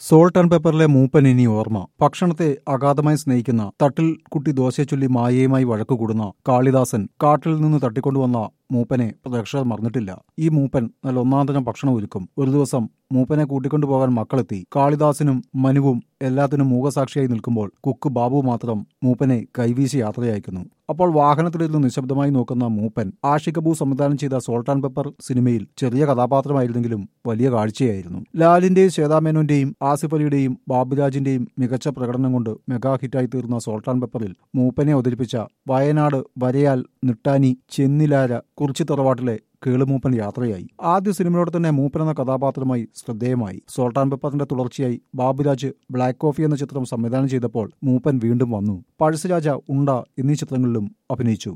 Salt and പെപ്പറിലെ മൂപ്പൻ ഇനി ഓർമ്മ. ഭക്ഷണത്തെ അഗാധമായി സ്നേഹിക്കുന്ന, തട്ടിൽ കുട്ടി ദോശയെ ചൊല്ലി മായയുമായി വഴക്കുകൂടുന്ന കാളിദാസൻ കാട്ടിൽ നിന്ന് തട്ടിക്കൊണ്ടുവന്ന മൂപ്പനെ പ്രേക്ഷകർ മറന്നിട്ടില്ല. ഈ മൂപ്പൻ നല്ല ഒന്നാന്തരം ഭക്ഷണം ഒരുക്കും. ഒരു ദിവസം മൂപ്പനെ കൂട്ടിക്കൊണ്ടുപോകാൻ മക്കളെത്തി. കാളിദാസനും മനുവും എല്ലാത്തിനും മൂകസാക്ഷിയായി നിൽക്കുമ്പോൾ കുക്ക് ബാബു മാത്രം മൂപ്പനെ കൈവീശി യാത്രയയക്കുന്നു. അപ്പോൾ വാഹനത്തിലിരുന്ന് നിശബ്ദമായി നോക്കുന്ന മൂപ്പൻ ആഷിഖ് അബു സംവിധാനം ചെയ്ത സോൾട്ട് ആൻഡ് പെപ്പർ സിനിമയിൽ ചെറിയ കഥാപാത്രമായിരുന്നെങ്കിലും വലിയ കാഴ്ചയായിരുന്നു. ലാലിന്റെയും ശ്വേതാമേനോന്റെയും ആസിഫ് അലിയുടെയും ബാബുരാജിന്റെയും മികച്ച പ്രകടനം കൊണ്ട് മെഗാ ഹിറ്റായി തീർന്ന സോൾട്ട് ആൻഡ് പെപ്പറിൽ മൂപ്പനെ അവതരിപ്പിച്ച വയനാട് വരയാൽ നിട്ടാനി ചെന്നിലാര കുറിച്ചി തറവാട്ടിലെ കേളുമൂപ്പൻ യാത്രയായി. ആദ്യ സിനിമയോടെ തന്നെ മൂപ്പൻ എന്ന കഥാപാത്രമായി ശ്രദ്ധേയമായി. സോൾട്ട് ആൻഡ് പെപ്പറിന്റെ തുടർച്ചയായി ബാബുരാജ് ബ്ലാക്ക് കോഫി എന്ന ചിത്രം സംവിധാനം ചെയ്തപ്പോൾ മൂപ്പൻ വീണ്ടും വന്നു. പഴശ്ശിരാജ, ഉണ്ട എന്നീ ചിത്രങ്ങളിലും അഭിനയിച്ചു.